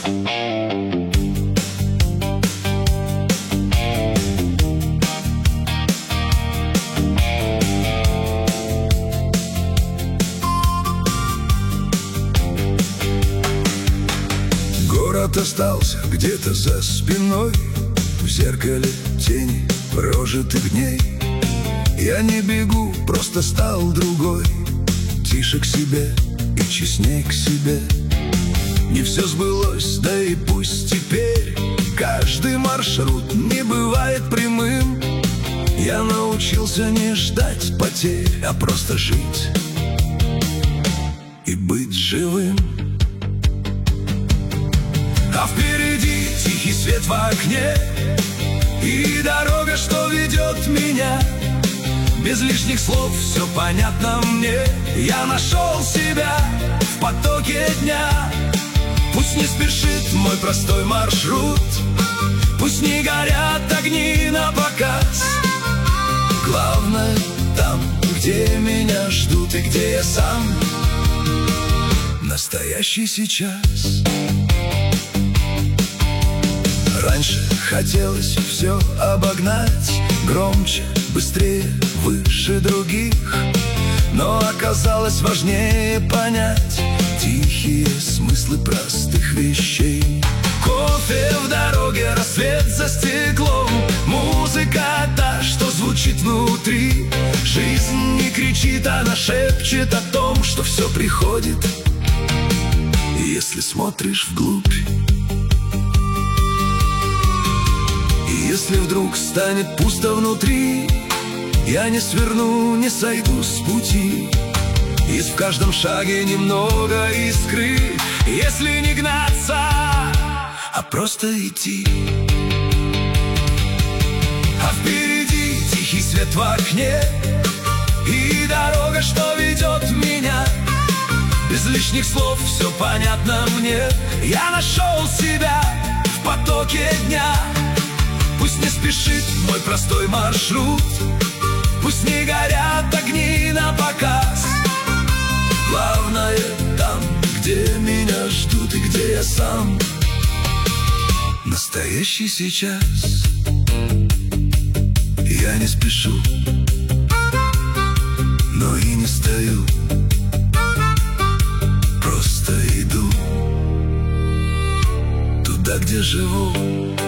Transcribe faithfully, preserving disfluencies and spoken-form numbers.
Город остался где-то за спиной, в зеркале тени прожитых дней. Я не бегу, просто стал другой, тише к себе и честней к себе. Не все сбылось, да и пусть теперь каждый маршрут не бывает прямым. Я научился не ждать потерь, а просто жить и быть живым. А впереди тихий свет в окне и дорога, что ведет меня. Без лишних слов все понятно мне. Я нашел себя в потоке дня. Пусть не спешит мой простой маршрут, пусть не горят огни на показ. Главное там, где меня ждут и где я сам, настоящий сейчас. Раньше хотелось все обогнать, громче, быстрее, выше других. Но оказалось важнее понять тихие смыслы простых вещей. Кофе в дороге, рассвет за стеклом, музыка та, что звучит внутри. Жизнь не кричит, она шепчет о том, что все приходит, если смотришь вглубь. Если вдруг станет пусто внутри, я не сверну, не сойду с пути. Есть в каждом шаге немного искры, если не гнаться, а просто идти. А впереди тихий свет в окне и дорога, что ведет меня. Без лишних слов все понятно мне. Я нашел себя в потоке дня. Пусть не спешит мой простой маршрут, пусть не горят огни на показ. Главное там, где меня ждут и где я сам, настоящий сейчас. Я не спешу, но и не стою, просто иду туда, где живу.